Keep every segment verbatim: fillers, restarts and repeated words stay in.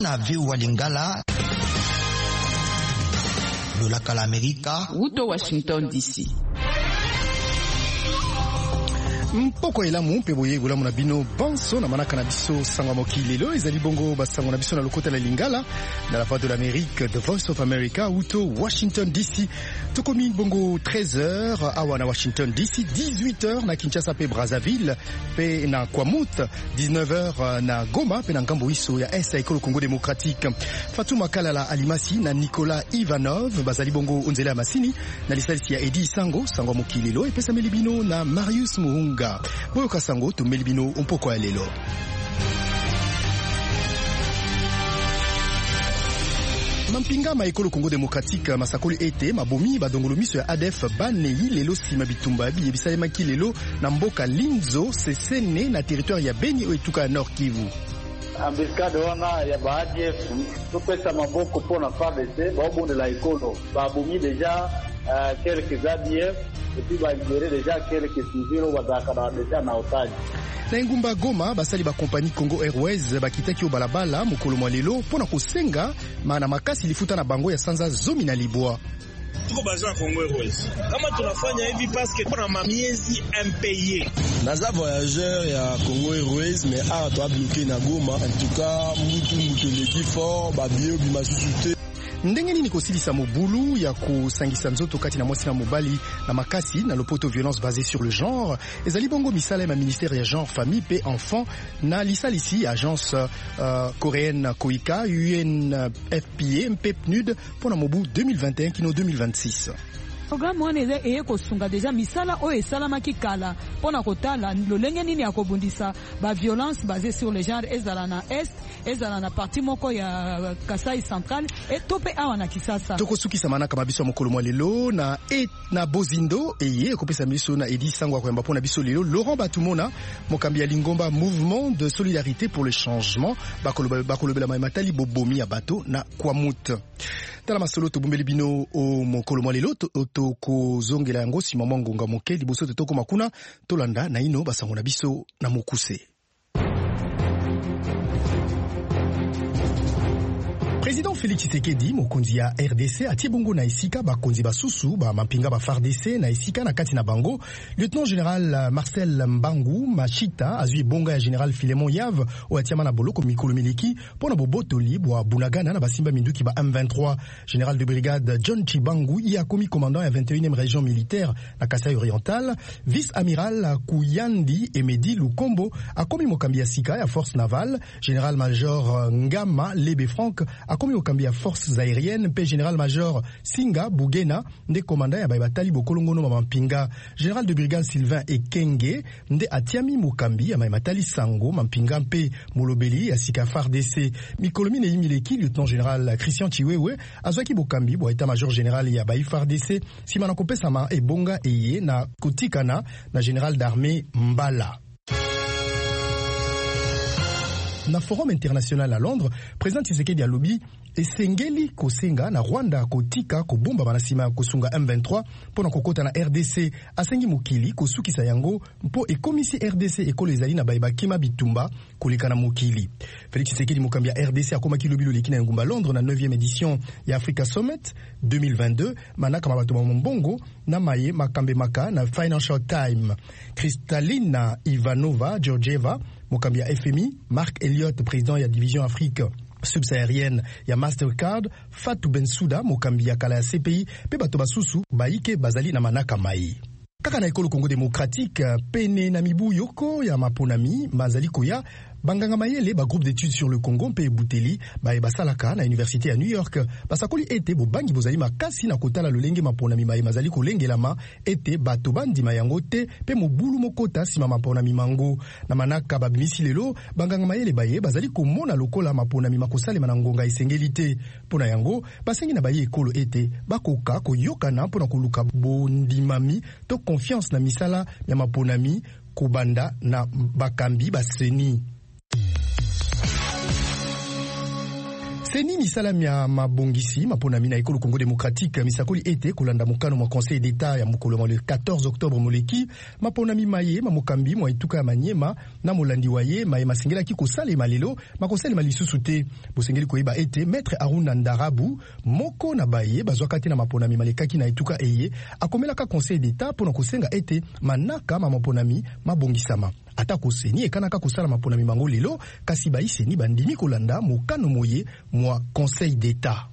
na viu Lingala de la Calamerika Uto Washington D C. Mpoko elamu mpe boye golamu na bino banso na manaka na biso sangwa mokili lelo ezali bongo basango na biso na lokota la Lingala na la voix de l'Amérique, The Voice of America, Uto Washington D C. Tokomi bongo treize heures awa na Washington D C, dix-huit heures na Kinshasa pe Brazzaville pe na Kwamut, dix-neuf heures na Goma pe na ngambo iso ya Est ya Ekolo Congo Démocratique. Fatuma Kalala Alimasi na Nicolas Ivanov bazali bongo onzele ya masini na lisalisi ya Edi Sango sangwa mokili lelo epesa melibino na Marius Muhunga. Boyo kasango to melibino mpoko ya lelo. Mampinga ma Ekolo Congo Démocratique masakoli ete mabomi badongolo miso ya A D F baneyi lelo sima bitumba bi ebisalema ki lelo na mboka Linzo sesene na territoire ya Beni oetuka ya Nord Kivu. Ambiscade wana ya baadhi tupesa maboko pona F A R D C baobonde la ekolo babomi deja uh, quelques A D F et puis ba libérer déjà quelques civils bazaka déjà na otage. Na ngumba Goma basali ba compagnie Congo Airways bakitaki obalabala mokolo mwa lelo pona kosenga maana makasi lifuta na bango ya sanza zomi na libwa. Tuko baza Congo Airways. Kama tunafanya hivi parce que kuna mamiezi impayé. Naza voyageur ya Congo Airways mais a to bloqué na Goma. En tout cas, mutu mutu leki fort ba bio bimasusuté. Ndenge nini kosilisa mobulu ya kusangisa nzoto kati na mwasi na mobali na makasi na lopoto violence basée sur le genre ezali bongo misala ya ministère ya genre famille pe enfant na lisalisi agence uh, coréenne Koika U N F P A mpe P N U D pona mobu deux mille vingt et un kino deux mille vingt-six. Programme wana eza eye kosunga deja misala oyo esalamaki kala mpona kotala lolenge nini ya kobundisa ba violence basée sur le genre ezala na est ezala na parti moko ya Kasai central et tope awa na Kisasa. Tokosukisa manaka mabiso mokolo mwa lelo na et na Bozindo eye kopesa miso na Edi Sango kwa mpona biso lelo Laurent Batumona mokambi ya Lingomba mouvement de solidarité pour le changement bakolo bakolobela matali bobomi ya bato na Kwamut. Tala masolo tobumbeli bino o mokolo mwa lelo to kozongela yango sima mwa ngonga moke liboso te toko makuna tolanda na ino basango na biso na mokuse. Président Félix Tshisekedi mokonzi ya R D C atie bongo na esika bakonzi basusu ba mampinga ba F A R D C na esika na kati na bango. Lieutenant général Marcel Mbangu Machita azui bonga ya général Philemon Yav o atiama na boloko mikolo miliki pona bobotoli bwa bunagana na basimba minduki ba M vingt-trois. Général de brigade John Chibangu ya komi commandant ya vingt et unième région militaire na Kasai oriental. Vice-amiral Kuyandi Emedi Lukombo a komi mokambi ya sika ya force navale. Général major Ngama Lebe Frank a komi okambi ya forces aériennes pe général major Singa Bugena nde commandant ya batali bokolongono mampinga. Général de brigade Sylvain Ekenge nde atiami mokambi ya matali sango mampinga mpe molobeli ya sika F A R D C. Mikolomi ne yimileki lieutenant général Christian Chiwewe azwaki bokambi bo état major général ya ba F A R D C sima na kopesama ebonga eye na kotikana na général d'armée Mbala. Na forum international à Londres, président Tshisekedi alobi esengeli kosenga na Rwanda kotika kobomba banasima kosunga M vingt-trois pona kokota na R D C asengi mokili kosukisa yango mpo ekomisi R D C ekolo ezali na baibakima bitumba koleka na mokili. Félix Tshisekedi mokambi ya R D C akomaki lobilo leki na ngumba Londres na neuvième édition ya Africa Summit deux mille vingt-deux manaka mabato ba mbongo na maye makambe maka na Financial Times. Kristalina Ivanova Georgieva mokambi ya F M I, Marc Elliott président ya division Afrique subsaharienne ya Mastercard, Fatou Bensouda mokambi ya kala ya C P I pe bato basusu baike bazali na manaka mai. Kaka na Ekolo Congo Démocratique pene na mibu yoko ya maponami mazali koya banganga mayele ba groupe d'études sur le Congo mpe Bouteli ba basalaka na université ya New York basakoli ete bobangi bozali makasi na kotala lolenge maponami mai mazali kolengelama ete bato bandima yango te pe mobulu mokota sima maponami mango na manaka babimisi lelo banganga mayele baye bazali komona lokola maponami makosalema na ngonga esengelite pona yango basengi na baye ekolo ete bakoka koyokana pona koluka bondimami to confiance na misala ya maponami kubanda na bakambi baseni. Seni misala mya mabongisi maponami na ekolo Congo démocratique misakoli ete kolanda mokano mwa conseil d'état ya mokolo le quatorze octobre moleki maponami maye mamokambi mwa etuka ya manyema na molandi waye maye masengela ki kosala malelo makosala malisusu te bosengeli koyeba ete maître Aruna Ndarabu moko na baye bazwaka te na maponami malekaki na etuka eye akomelaka conseil d'état pona kosenga ete manaka ma maponami mabongisama ata koseni ekanaka kosala maponami mango lelo kasi baiseni bandimi kolanda mokano moye mwa conseil d'état.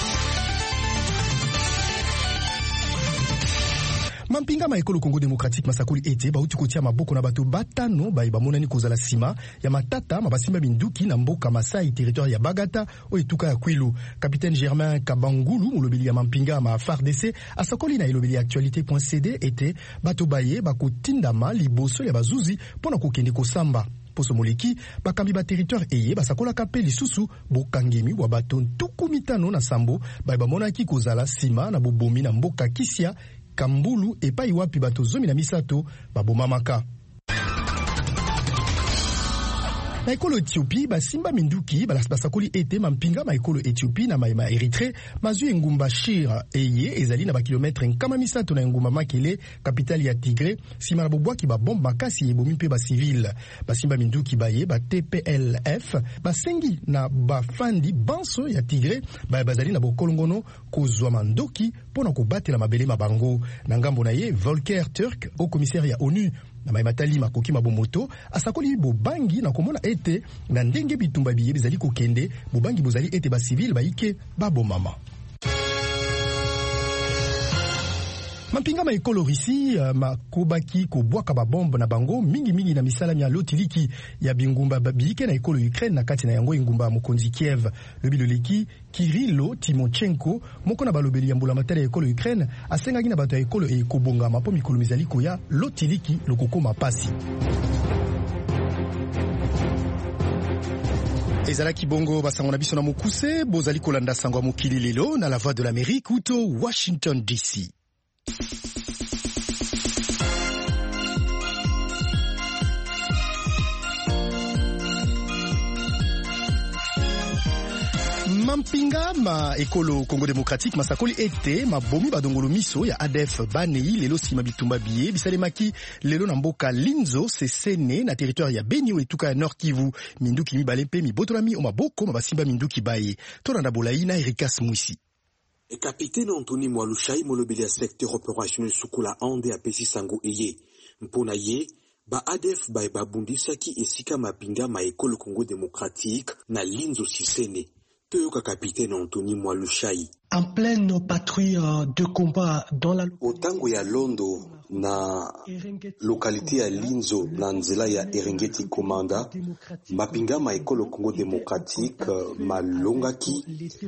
Mampinga ma ekolo Congo démocratique masakoli ete bauti kotia maboko na bato batano bayi bamonani kozala sima ya matata mabasimba binduki na mboka Masai territoire ya Bagata o etuka ya Kwilu. Capitaine Germain Kabangulu mulobeli ya mampinga ma F A R D C asakoli na elobeli actualité.cd ete bato baye bakotindama liboso ya bazuzi pona kokende kosamba. Poso moleki bakambi ba territoire eye basakola kape lisusu bokangemi wa bato tuku mitano na sambo bayi bamonaki kozala sima na bobomi na mboka Kisia Kambulu epai wapi bato zomi na misato babomamaka. Na ekolo Ethiopie basimba minduki basakoli ete mampinga ma ekolo Ethiopie na maima Eritrea mazwi engumba Shira eye ezali na ba kilometre nkama misato na engumba Makele capitale ya Tigre sima na bobwaki ba bombe makasi ebomi mpe ba civil basimba minduki baye ba T P L F basengi na bafandi banso ya Tigre baye bazali na bokolongono kozwa mandoki pona kobatela mabele mabango na ngambo na ye Volker Turk au commissaire ya ONU na maimatali makoki mabomoto asakoli bobangi na komona ete na ndenge bitumba biye bizali kokende bobangi bozali ete ba civil baike babomama. Mampinga ma ekolo Risi makobaki kobwaka babombe na bango mingi mingi na misala mya lotiliki ya bingumba babike na ekolo Ukraine na kati na yango ingumba mokonzi Kiev lobilo leki Kirilo Timochenko moko na balobeli ya mbula matari ya ekolo Ukraine asengaki na bato ya ekolo e kobonga mapo mikolo mizali koya lotiliki lokoko mapasi. Ezalaki bongo basango na biso na mokuse bozali kolanda sango ya mokili lelo na la voix de l'Amérique uto Washington D C. Mampinga ma ekolo Congo démocratique masakoli ete mabomi badongolo miso ya A D F banei lelo sima bitumba biye bisalemaki lelo na mboka Linzo Sesene na territoire ya Beni etuka ya Nord Kivu minduki mibale mpe mibotolami o maboko mabasimba minduki baye tolanda bolai na Erikas Mwisi. E capitaine Anthony Mwalushai molobeli ya secteur opérationnel Sukula Ande apesi sango eye mpona ye ba A D F baye babundisaki esika mapinga ma ekolo Congo démocratique na Linzo Sesene. Toyoka capitaine Anthony Mwalushai. En pleine patrouille de combat dans la Otango ya Londo na localité ya Linzo na nzela ya Erengeti Komanda mapinga ma ekolo Congo démocratique malongaki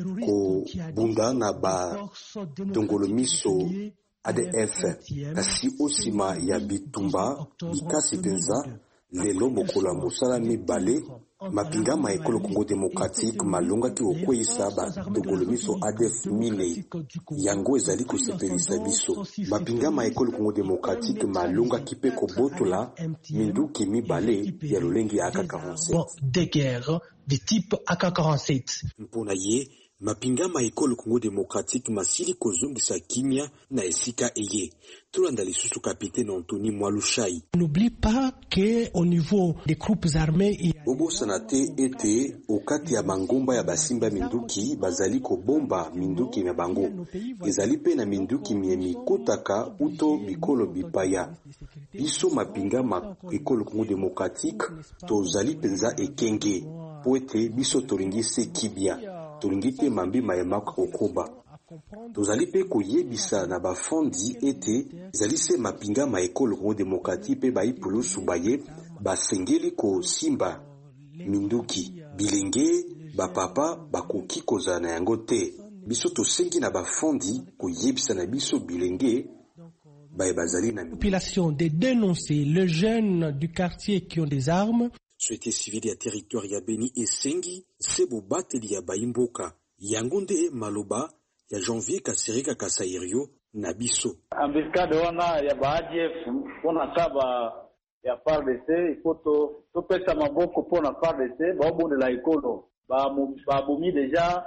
ko bunda na ba dongolomiso A D F kasi osima ya bitumba bikasi penza lelo mokola mosala mibale mapinga ma ekolo Congo démocratique malongaki okweyisa ba dongolomiso A D F mine yango ezali kosepelisa biso mapinga ma ekolo Congo démocratique malongaki pe kobotola minduki mibale ya lolenge ya A K quarante-sept de guerre de type A K quarante-sept mpona ye mapinga ma ekolo Congo démocratique masili kozongisa kimia na esika eye tolanda lisusu capitaine Anthony Mwalushai. N'oublie pas que au niveau des groupes armés bobo sanate ete okati ya bangomba ya basimba minduki bazali ko bomba minduki na bango ezali pe na minduki miemi kotaka uto bikolo bipaya biso mapinga ma ekolo Congo démocratique tozali penza ekenge poete biso tolingi se kibia tolingi te mambi mayemaka kokoba tozali pe koyebisa na bafondi ete ezali se mapinga ma ekolo Congo démocratique pe baipulusu baye basengeli ko simba minduki bilenge bapapa bakoki kozala na yango te biso tosengi na bafondi koyebisa na biso bilenge baye bazali na population de dénoncer les jeunes du quartier qui ont des armes. Société civile ya territoire ya Beni esengi sebo bateli ya baimboka yango nde maloba ya Janvier Kasereka Kasairio na biso ambiscade wana ya ba A D F pona taba ya F A R D C ikoto topesa maboko pona F A R D C baobondela ekolo babumi deja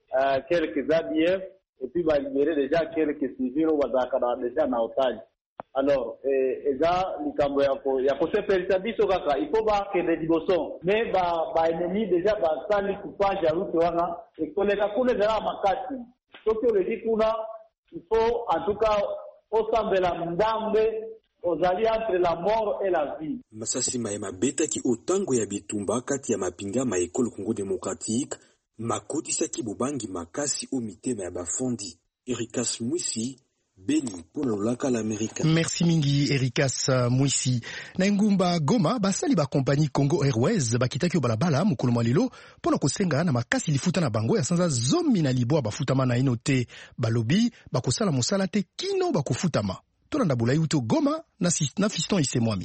euh, quelques A D F et puis va libérer déjà quelques civils ou va déjà na otage. Alors, et ça, likambo yako yako se perisa biso kaka, il faut ba que les diboson, mais ba ba ennemi déjà ba sali coupage à route wana et koleka kule za makati. Donc le dit kuna, il faut en tout cas au sambela ndambe ozali entre la mort et la vie. Masasi maema beta ki otango ya bitumba kati ya mapinga ma école Congo démocratique makoti saki bubangi makasi o mitema ya bafondi. Ericas Mwisi Beni pour le local américain. Merci mingi Ericas Mwisi. Na ngumba Goma basali ba compagnie Congo Airways bakitaki obalabala mukulu malilo pona kosenga na makasi lifuta na bango ya sanza zomi na libwa bafutama na inote balobi bakosala mosala te kino bakufutama. Tolanda bulayi uto Goma na, na Fiston Isemwami.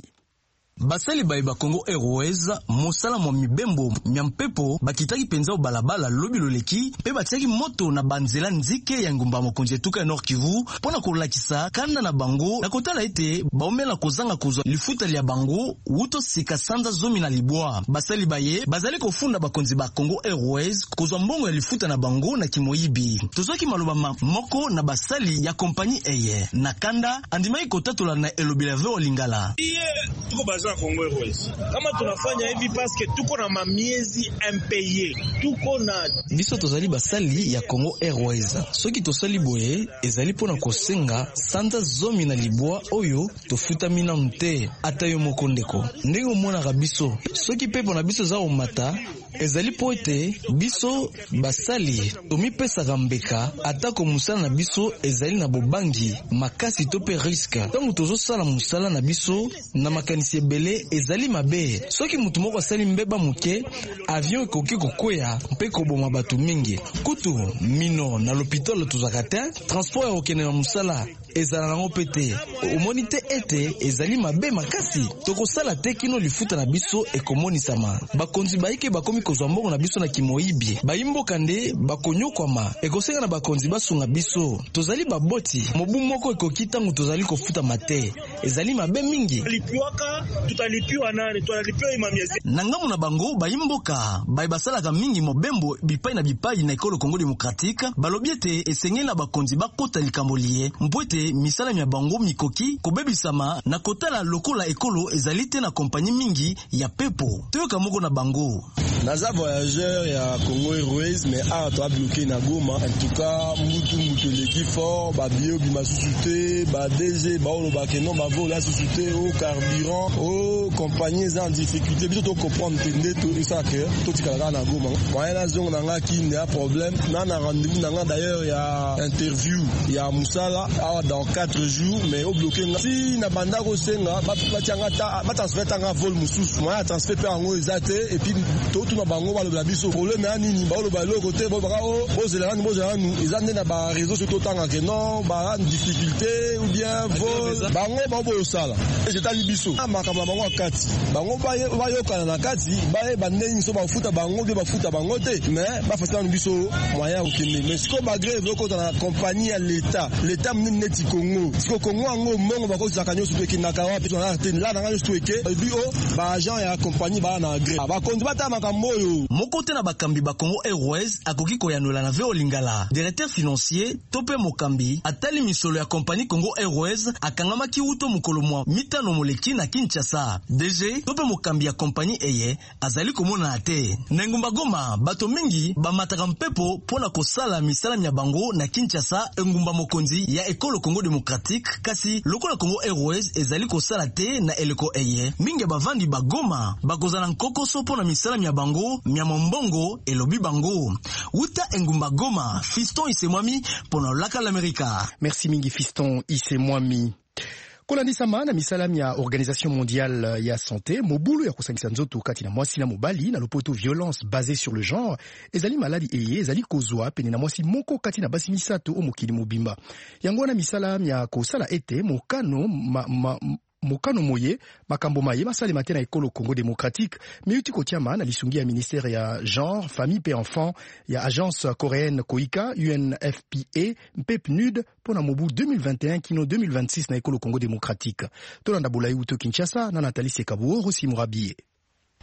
Basali baiba Congo Airways mosala mwa mibembo myampepo bakitaki penza balabala lobi loleki pe batiaki moto na banzela nzike ya ngumba mokonzi etuka ya Nord Kivu pona kolakisa kanda na bango na kotala ete baomela kozanga kozwa lifuta lya bango wuto sika sanza zomi na libwa. Basali baye bazali kofunda bakonzi ba Congo Airways kozwa mbongo ya lifuta na bango na kimoyibi. Tozwaki maloba moko na basali ya kompani eye na kanda andimai kotatola na elobela veo lingala. Yeah. Congo Airways. Kama tunafanya hivi paske tuko na mamiezi impayé. Tuko na biso tozali basali ya Congo Airways. Soki tosali boye ezali pona kosenga santa zomi na libwa oyo tofuta mina mte ata yo mokondeko. Ndenge mona biso soki pepo na biso za omata ezali po ete biso basali tomipesa gambeka atako musala na biso ezali na bobangi makasi to pe risque. Tango tozo sala musala na biso na makanisi bele ezali mabe. Soki mutu moko asali mbeba muke avion ekoki kokwea mpe koboma batu mingi. Kutu mino na l'hôpital tozakata transport ya okene na musala ezala nango pete. Omoni te ete ezali mabe makasi. Toko sala te kino lifuta na biso ekomonisama. Bakonzi baike bakomi kozwa mbongo na biso na kimoyibi. Bayimboka nde bakonyokwama. Ekosenga na bakonzi basunga biso. Tozali baboti. Mobu moko ekoki tango tozali kofuta mate. Ezali mabe mingi. Lipiwaka tutalipiwa nani? Tutalipiwa imamiezi. Nangamu na bango bayimboka. Bayi basalaka mingi mobembo bipai na bipai na ekolo Congo démocratique. Balobiete esengeli na bakonzi bakota likambolie. Mbwete misala ya bango mikoki kobebisama na kotala lokola ekolo ezalite na kompani mingi ya pepo. Toyoka moko na bango. Naza voyageur ya Congo Airways mais a to bloqué na Goma. En tout cas mutu mutu leki fort ba bio bi masusuté ba D G ba olo ba kenon ba vola susute au carburant au compagnies en difficulté biso to comprendre tende to ça que to tikala na Goma. Wa na zone na nga ki ne a problème na na rendez-vous na nga d'ailleurs ya interview ya Musala dans quatre jours mais au bloqué si na banda ko senga ba tianga ta ba transfert tanga vol mususu moi transfert pe ngo ezate et puis to to na bango ba le biso problème ani ni ba lo ba lo côté ba ba o o zela ni mo zela ni ezande na ba réseau surtout tanga que non ba en difficulté ou bien vol bango ba bo sala et j'étais libiso makamba bango kati bango ba ba yo kana na kati ba e bande ni so ba futa bango be ba futa bango te mais ba fasala biso moyen okende mais ce ko ba grève ko na compagnie à l'état l'état neti Congo siko Congo ngo mongo bako zakanyo su peki nakawa pito na te la na juste eke bi o ba agent ya compagnie ba na grève ba kondi bata makambo yo mokote na bakambi ba Congo Airways akoki koyanola na veo lingala directeur financier tope mokambi atali misolo ya compagnie Congo Airways akangama ki uto mukolo mwa mitano moleki na Kinshasa D G tope mokambi ya compagnie eye azali komona ate nengumba Goma bato mingi ba mataka mpepo pona kosala misala nya bango na Kinshasa engumba mokonzi ya ekolo Congo démocratique kasi lokola Congo Airways ezali kosala te na eleko eye mingi bavandi ba Goma bakozala nkoko sopo na misala mya bango mya mombongo elobi bango uta engumba Goma Fiston Isemwami pona laka l'América. Merci mingi Fiston Isemwami. Kolandisama na misalam ya Organisation mondiale ya santé mobulu ya kusangisa nzoto kati na mwasi na mobali na lopoto violence basée sur le genre ezali maladi eye ezali kozwa pene na mwasi moko kati na basi misato o mokili mobimba yango na misalam ya kosala ete mokano ma, ma, mokano moye makambo maye masale matena ekolo Congo démocratique meuti kotiama na lisungi ya ministère ya genre famille et enfant ya agence coréenne Koika U N F P A mpe P N U D pona mobu deux mille vingt et un kino deux mille vingt-six na ekolo Congo démocratique tolanda bolayi uto Kinshasa na Nathalie Sekabuo Rosi Murabie.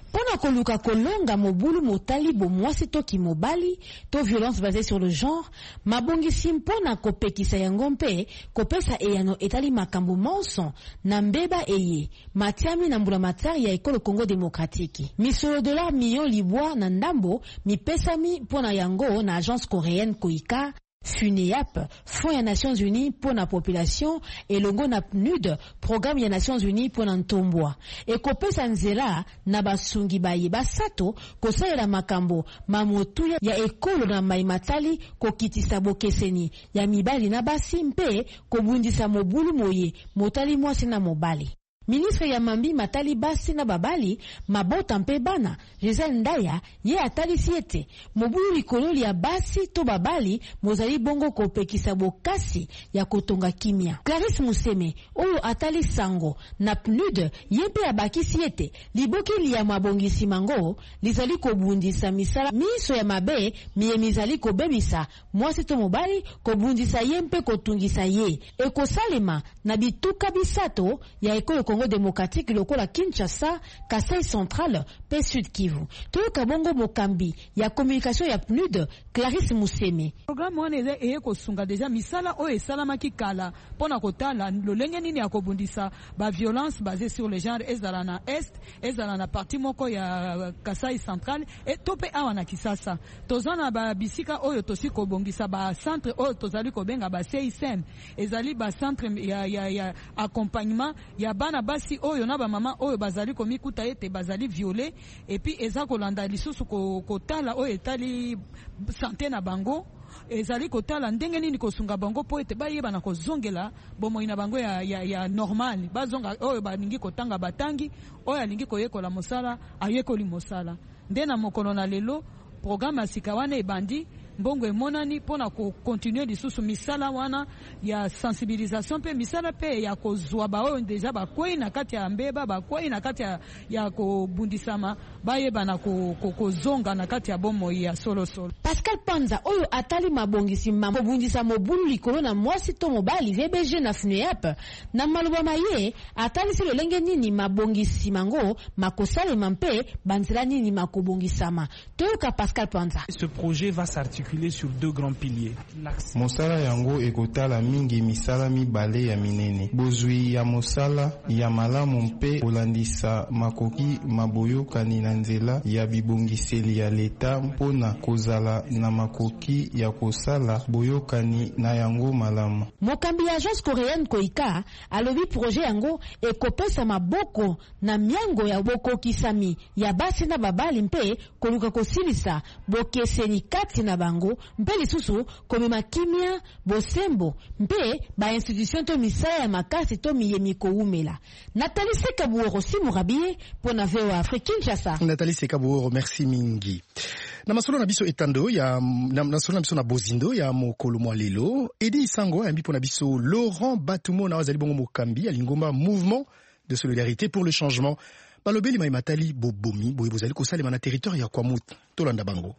Pona koluka kolonga mobulu motali bomwasi to kimobali to violence basée sur le genre, mabongisi mpona kopekisa yango mpe kopesa eyano etali makambo monso na mbeba eye matiami na mbula matari ya ekolo Congo démocratique. Misolo dollar million libwa na ndambo mipesami pona yango na agence coréenne Koika, FUNEAP, Fonds ya Nations Unies pour la population et longo na P N U D, Programme ya Nations Unies pour Ntombwa. E kopesa nzela na basungi baye basato kosalela makambo mamotu ya ekolo na maimatali kokitisa bokeseni ya mibali na basi mpe kobundisa mobulu moye motali mwasi na mobali. Ministre ya mambi matali basi na babali mabota mpe bana Giselle Ndaya ye atali siete mobulu likololi ya basi to babali mozali bongo kopekisa bokasi ya kotonga kimia. Clarisse Museme oyo atali sango na P N U D ye mpe abaki siete libokeli ya mabongisi mango lizali kobundisa misala miso ya mabe miye mizali kobebisa mwasi to mobali kobundisa ye mpe kotungisa ye ekosalema na bituka bisato ya ekolo Congo démocratique lokola Kinshasa, Kasai Central, pe Sud Kivu. Toyoka bongo mokambi ya communication ya P N U D Clarisse Museme. Programme wana eza eye kosunga deja misala oyo esalamaki kala pona kotala lolenge nini ya kobundisa ba violence basée sur le genre ezala na est ezala na parti moko ya Kasai Central et tope awa na Kisasa. Tozana ba bisika oyo tosi kobongisa ba centre oyo tozali kobenga ba C I S M ezali ba centre ya ya ya accompagnement ya bana basi oyo na ba mama oyo bazali komikuta ete bazali violé et puis eza kolanda lisusu kotala oyo etali santé na bango ezali kotala ndenge nini kosunga bango po ete bayeba na kozongela bomoi na bango ya, ya, ya normal bazonga oyo baningi kotanga batangi oyo alingi koyekola mosala ayekoli mosala nde na mokolo na lelo programme asika wana ebandi mbongo emonani pona ko continuer lisusu misala wana ya sensibilisation pe misala pe ya kozwa ba oyo deja bakwei na kati ya mbeba bakwei na kati ya, ya kobundisama bayeba na kozonga na kati ya bomo ya solo solo. Pascal Panza oyo atali mabongisi mambo bundisa mobulu likolo na mwasi to mobali V B G na FUNEAP na maluba maye atali silo lenge nini mabongisi mango makosale mampe banzela nini makobongisama. Toyoka Pascal Panza. Ce projet va s'articuler sur deux grands piliers. Mosala yango ekotala mingi misala mibale ya minene. Bozwi ya mosala ya malamu mpe olandisa makoki maboyokani na nzela ya bibongiseli ya leta mpona kozala na makoki ya kosala boyokani na yango malamu. Mokambi ya agence coréenne Koika alobi projet yango ekopesa maboko na miango ya boko kisami ya basi na babali mpe koluka kosilisa bokeseni kati na bango mpe lisusu komema kimia bosembo mpe ba institution to misala ya makasi to miyemi koumela. Nathalie Sekabuoro Simurabie pona V O A Afrique Kinshasa. Nathalie Sekabuoro, merci mingi. Na masolo na biso etando ya na masolo na biso na bozindo ya mokolo mwa lelo Edi Sango ya mbipo na biso Laurent Batumo na wazali bongo mokambi alingomba mouvement de solidarité pour le changement balobeli maimatali bobomi boye bozali kosalema na territoire ya Kwamut tolanda bango.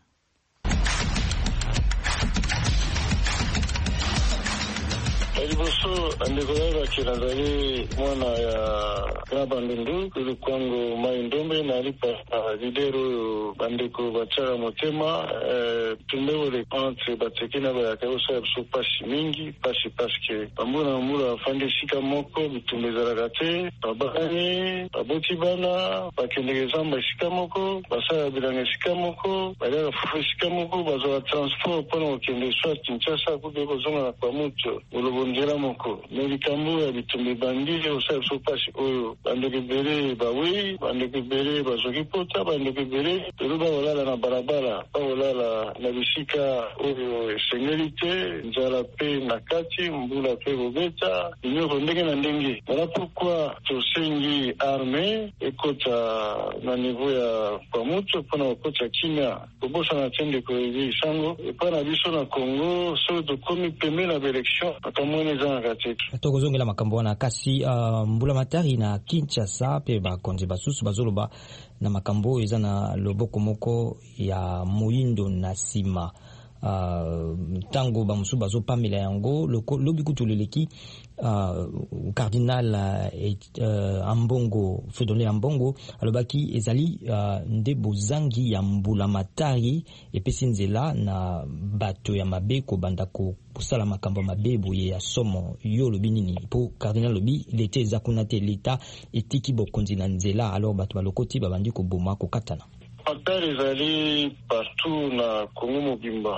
Liboso andeko kirazali mwana ya Grabandundu kuli kwangu maindombe na alipa lidero bandeko bachara motema tumewele entre batekina ba yakausa ya pasi mingi pasi paske pambuna mula afande shika moko bitumbeza ragate babani baboti bana bakendegeza mba shika moko basaya bilanga shika moko bayaka fufu shika moko bazo transport pona okende soit Kinshasa kubeko zonga na kwa mucho ngela moko nelikambo ya bitumbi bandi osa sopasi oyo bandeke bere bawe bandeke bere bazoki pota bandeke bere peruba olala na barabara olala na bisika oyo sengerite nzala pe na kati mbula pe bobeta nyoko ndenge na ndenge voilà pourquoi tosengi armée ekota na niveau ya Kwamutu pona okota kimia kobosa na tende ko evi sango epana biso na Congo so to komi peme na election akamone tokozongela makambo wana kasi uh, mbula matari na Kinshasa pe bakonzi basusu bazoloba na makambo eza na loboko moko ya muindo na sima uh, tango bamusu bazo pamela yango lobi kutuleleki uh, cardinal uh, uh, Ambongo Fedolé Ambongo alobaki ezali uh, nde bozangi ya mbula matari epesi nzela na bato ya mabe ko banda ko kusala makambo mabe boye ya somo yo lobi nini po cardinal lobi leta ezakuna te leta etiki bokonzi na nzela alors bato balokoti babandi ko boma ko katana matari ezali partout na Kongo mobimba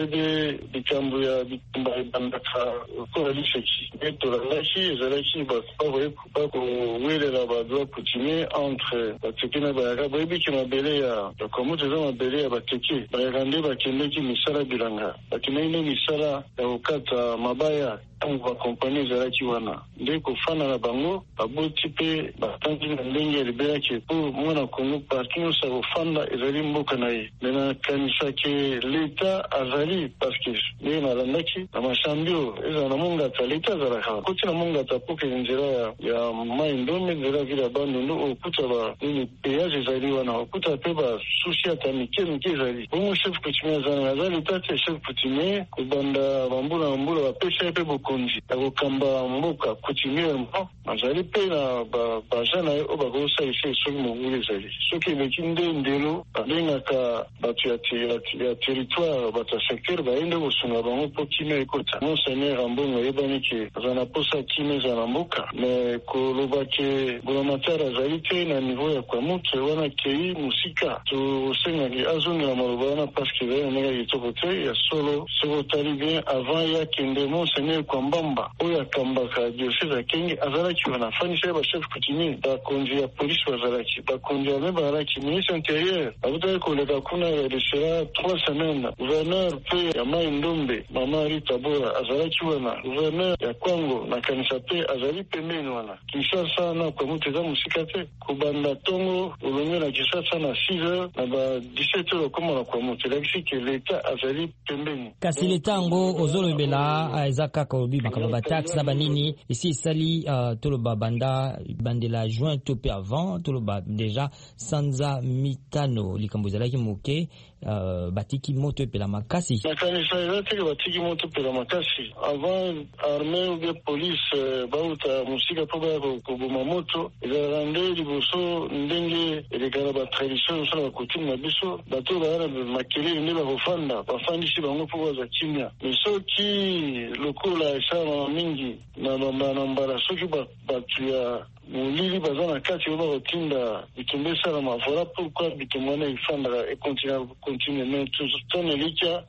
ebe bikambo ya bitumba ebandaka kola liseki etolandaki ezalaki bavoye bakowelela badwa kutime entre bateke na bayaka boyebiki mabele ya bakomoto eza mabele ya bateke bayaka nde bakendeki misala bilanga bakendeki nde misala ya kokata mabaya ntango bakompani ezalaki wana nde kofanda na bango baboti mpe batangi na ndenge elibelaki po mwana Kongo parti nyonso akofanda ezali mboka na ye me nakanisaki leta azali parceke ndenge nalandaki na mashambio ezala na mongata leta azalaka koti na mongata po kende nzela ya mai ndombe nzela vile ya bandundu okuta banini peyage ezali wana okuta mpe basusi ata mike mike ezali bongo chef coutumier azana aza leta te chef coutumier kobanda bambula na mbula bapesa ye mpe bokonzi ya kokamba mboka coutumierement azali mpe na baja na ye oyo bakosalisa soki mobulu ezali soki eleki nde ndelo babengaka bato ya territoire bato ya secteur bayende kosunga bango mpo kimia ekota monseigneur Ambongo ayebani ke aza na posa kimia eza na mboka me koloba ke gouvernementar azali te na niveau ya kwamutu wana kei mosika tosengaki azongela maloba wana parceke ezali na ndenge ya kitoko te ya solo soki otali bien avant ya kende monseigneur Kwambamba oyo akambaka diocese ya Kenge azalaki wana afandisa ye bachef coutumier bakonzi ya polisi bazalaki bakonzi ya me bazalaki ministre intérieur abutaki koleka kuna yadesera trois semaines gouverneur mpe ya mai ndombe mama Rita Bora azalaki wana gouverneur ya Kwango na kanisa mpe azali pembeni wana Kinshasa na kwamutu eza mosika te kobanda ntongo olonge na Kinshasa na six heures na ba dix-sept heures okoma na kwamutu elakisi ke leta azali pembeni kasi leta yango ozolobela eza kaka obi makambo bataxe na banini esi esali uh, toloba banda bandela juin to pe avant toloba deja sanza mitano likambo ezalaki moke uh, batiki moto epela makasi nakanisa eza teke batiki moto epela makasi avant armée ou bien police uh, bauta mosika mpo baya koboma moto ezalaka nde liboso ndenge elekaka batradition osala bakotime na biso bato baya na makelele nde bakofanda bafandisi bango mpo baza kimia me soki lokola esalama mingi na bambala na mbala soki bato ya molili baza na kati oyo bakotinda bitumba esalama voilà pourquoi bitumba wana efandaka econtinue me tone likia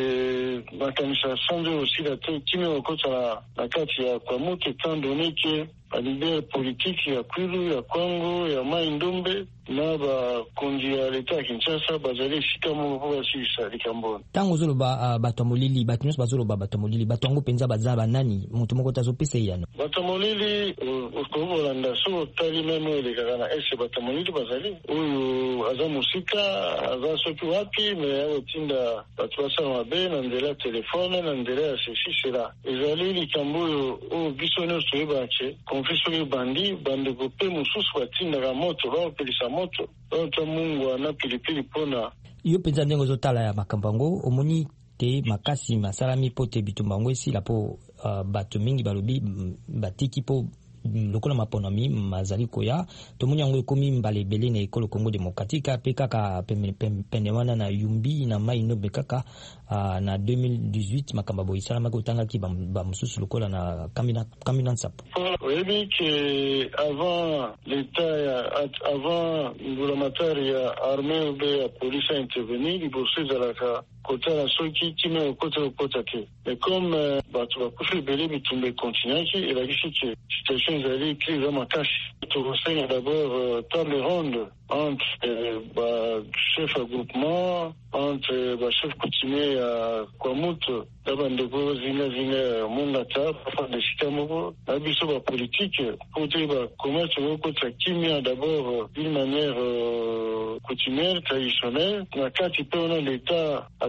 ke makanisa sanze osila te kimia okotala na kati ya kwamoto etant donné ke balider politike ya Kwilu ya Kongo ya mai ndombe na bakonzi ya leta ya Kinshasa bazali esika moko po basilisa likambo ntango ozoloba uh, bato ya molili bato nyonso bazoloba bato ya molili bato yango mpenza baza banani moto moko te azopesa eyano bato ya molili okolanda so otali meme elekaka na ese bato ya molili bazali oyo aza mosika aza soki wapi me akotinda bato basala mabe na nzela ya telefone na nzela ya ceci cela ezali likambo oyo oyo biso nyonso toyebake konflit soki bandi bandeko mpe mosusu batindaka moto baopelisa moto baota mungu ana pilipili mpona yo mpenza ndenge ozotala ya makambo yango omoni te makasi masalami mpo te bitumba yango esila mpo uh, bato mingi balobi batiki mpo lokola maponami mazali koya tomoni yango ekomi mbala ebele na ekolo Congo Démocratique mpe kaka pene wana na Yumbi na mai ndombe kaka uh, na deux mille dix-huit makambo boye esalamaki otangaki bamosusu lokola na Kamina Nsapu oyebi ke avant l'état ya avant gouvernemental ya armée obe ya polisi a intervenir liboso ezalaka kotala soki kimia okota okota te mais comme euh, bato bakufi ebele bitumba ekontinuaki elakisi ke situation ezali crise ya makasi tokosenga d'abord euh, table ronde entre euh, bachef ya groupement entre bachef coutumier ya kwamutu na bandeko zingazinga ya mongata bafanda esika moko na biso bapolitike po te bakommerce okota kimia d'abord d'une manière euh, coutumière traditionnelle na kati mpe wana leta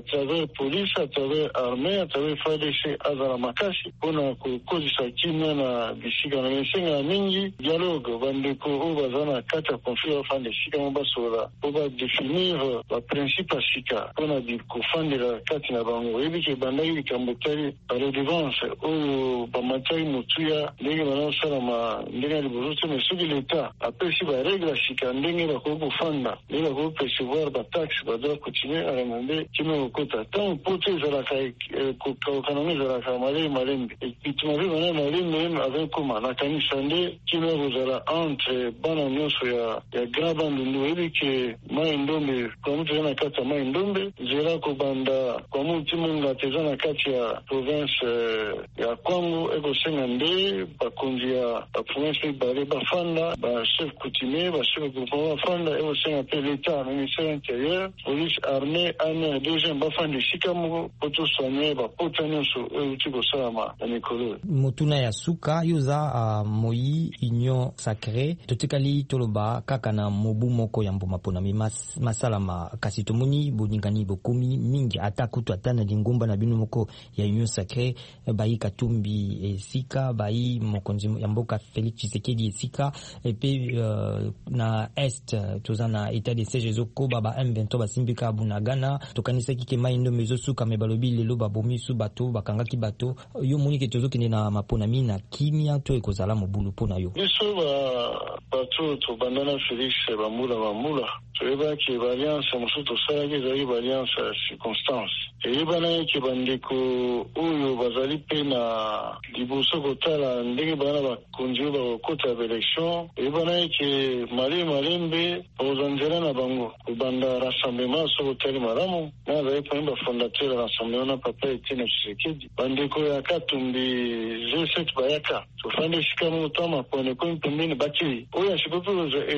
travers police, à travers armée, à travers F A R D C azala makasi pona kokozisa kimia na bisika na mesenga mingi dialogue bandeko o bazana kata conflit au fin de sika mobasola o ba définir ba principe sika pona di kofandela kati na bango ebi ke bandaki kambotari redevance o ba matai mutuya ndenge bana sala ma ndenge libozo mais soki l'État apesi ba règle sika ndenge ba ko kofanda ndenge ba ko percevoir ba taxe ba doit continuer à demander kimo kota tant pote zala kai ko kanoni zala kamale malembe et tu m'avais donné malembe même avec comment na kanisande kimo zala entre bana nyoso ya ya graba ndu ebi ke maindombe comme tu na kata maindombe zera ko banda comme tu munga tezana kati ya province ya Kongo ego sengande ba kondia ba province bale ba fanda ba chef coutumier ba chef de gouvernement fanda ego senga l'État ministère intérieur police armée armée deuxième ba fanda shikamu poto soigner ba potano so utiko sama na mikolo mutuna ya suka yuza uh, moyi union sacrée totikali toloba kaka na mobu moko ya mbuma pona mi mas, masalama kasi tomoni boningani bokumi mingi atakutu atana lingumba na binu moko ya union sacrée bayi katumbi esika bayi mokonzi ya mboka Félix Tshisekedi esika epe uh, na est tozana état de siège zoko baba M vingt-trois basimbika bunagana tokanisa kike maindo mezo suka mebalobi lelo babomi su bato bakangaki bato yo moni ke tozo kende na mapona mi na kimia to ekozala mobulu pona yo biso ba bato to bandana Félix bamula bamula toyeba ke alliance mosusu tosala ke ezali alliance circonstance eyeba na ke bandeko oyo bazali pe na liboso kotala ndenge bana bakonzi bakokota baélection eyeba na ke male malembe ozanzela na bango kobanda rassemblement soko tali malamu na azali pe bafondateur ya rassemblement na papa Etienne Tshisekedi bandeko ya Katumbi G sept bayaka tofande sika motama pone ko pembeni baki oyo asipopo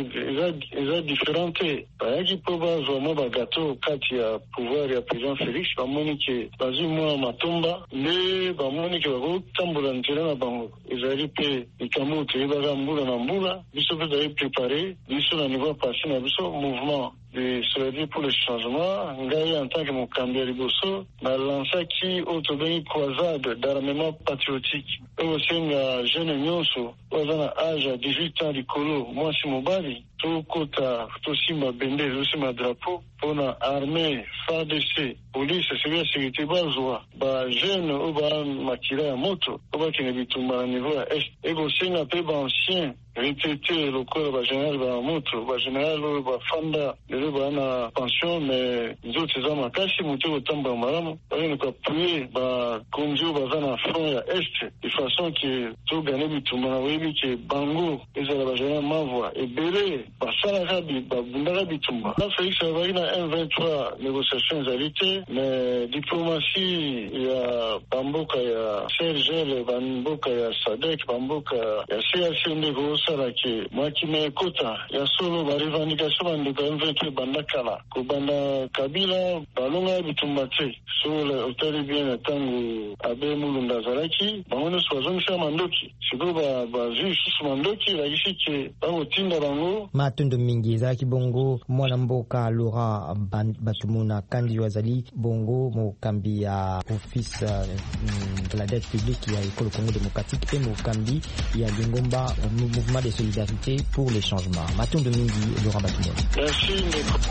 eza différente bayaki po bazwa mwa bagato kati ya pouvoir ya président Félix bamoni ke bazwi mwa matomba nde bamoni ke bakotambola nzela na bango ezali mpe likambo toyebaka mbula na mbula biso mpe ezali préparé biso na niveau passé na biso mouvement de solidarité pour le changement ngai en tant que mokambi ya liboso nalansaki oyo tobengi croisade d'armement patriotique oyo osenga jeune nyonso oyo aza na age ya dix-huit ans likolo mwasi mobali tokota tosimba bendele tosimba drapeau mpona armée F A R D C police service ya sécurité bazwa bajeune oyo bamakila ya moto oyo bakende bitumba na niveau ya est ekosenga mpe baancien retraité lokola bagénéral bamoto bagénéral oyo bafanda lelo baa na pension mais nzoto eza makasi moto kotambola malamu bakende koapuye bakonzi oyo baza na front ya est de façon ke togane bitumba na oyebi ke bango ezala bagénéral mavwa ebele basalaka babundaka bitumba na Félix azalaki na M vingt-trois négociation ezali te mais diplomatie ya bamboka ya C I R G L bamboka ya SADC bamboka ya C A C ndeko osala ke mwakima ekota ya solo barevendication bandeko ya M vingt-trois banda kala kobanda Kabila balonga bitumba te so otali bien na ntango abe mulunda azalaki bango nyonso bazongisa mandoki sikoyo bazwi lisusu mandoki lakisi ke bakotinda bango matondo mingi ezalaki bongo mwana mboka Laurent Batumuna kandi wazali bongo mokambi ya office uh, de la dette publique ya école Congo démocratique pe mokambi ya lingomba mouvement de solidarité pour les changements matondo mingi Laurent Batumuna. Merci.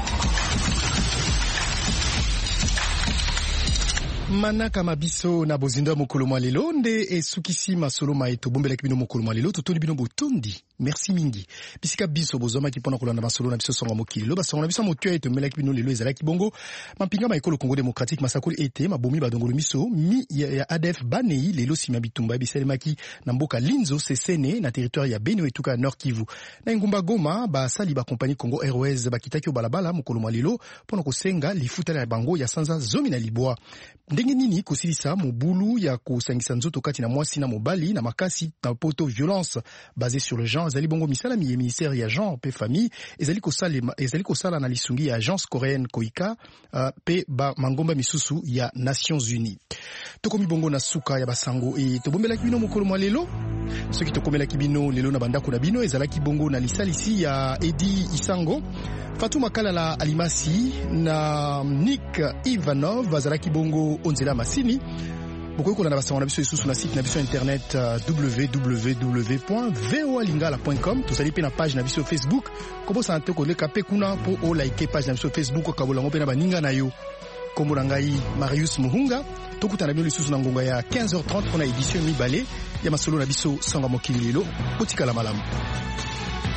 manaka mabiso na bozindo mokolo mwa lelo nde esukisi masolo ma eto bombelaki bino mokolo mwa lelo totoli bino botondi merci mingi bisika biso bozomaki mpona kolanda masolo na biso songa mokili lo basonga na biso motu eto melaki bino lelo ezalaki bongo mampinga ma ekolo Congo démocratique masakoli ete mabomi badongolo miso mi ya, ya A D F banei lelo sima bitumba bisalemaki na mboka Linzo Sesene na territoire ya Beni etuka Nord Kivu na ngumba Goma basali ba compagnie Congo Airways bakitaki obalabala mokolo mwa lelo mpona kosenga lifuta na bango ya sanza zomi na libwa ndenge nini kosilisa mobulu ya kosangisa nzoto kati na mwasi na mobali na makasi na poto violence basée sur le genre ezali bongo misala mi ministère ya genre pe famille ezali kosala ezali kosala na lisungi ya agence coréenne Koika uh, pe ba mangomba misusu ya Nations Unies tokomi bongo na suka ya basango e tobombelaki bino mokolo mwa lelo soki tokomelaki bino lelo na bandako na bino ezalaki bongo na lisalisi ya Edi Isango, Fatuma Kalala Alimasi na Nick Ivanov azalaki bongo onzela masini. Beaucoup qu'on a la na biso sur na site na biso internet w w w point v o a lingala point com. Tout ça lipe na page na biso Facebook. Kobo sa ntoko le kape kuna po o like page na biso Facebook ka bolango pe na baninga na yo. Kombo ngai Marius Muhunga. Tokutana bio lisusu na ngonga ya quinze heures trente pour na édition mibale ya masolo na biso sanga mokili lelo. Potika la malamu.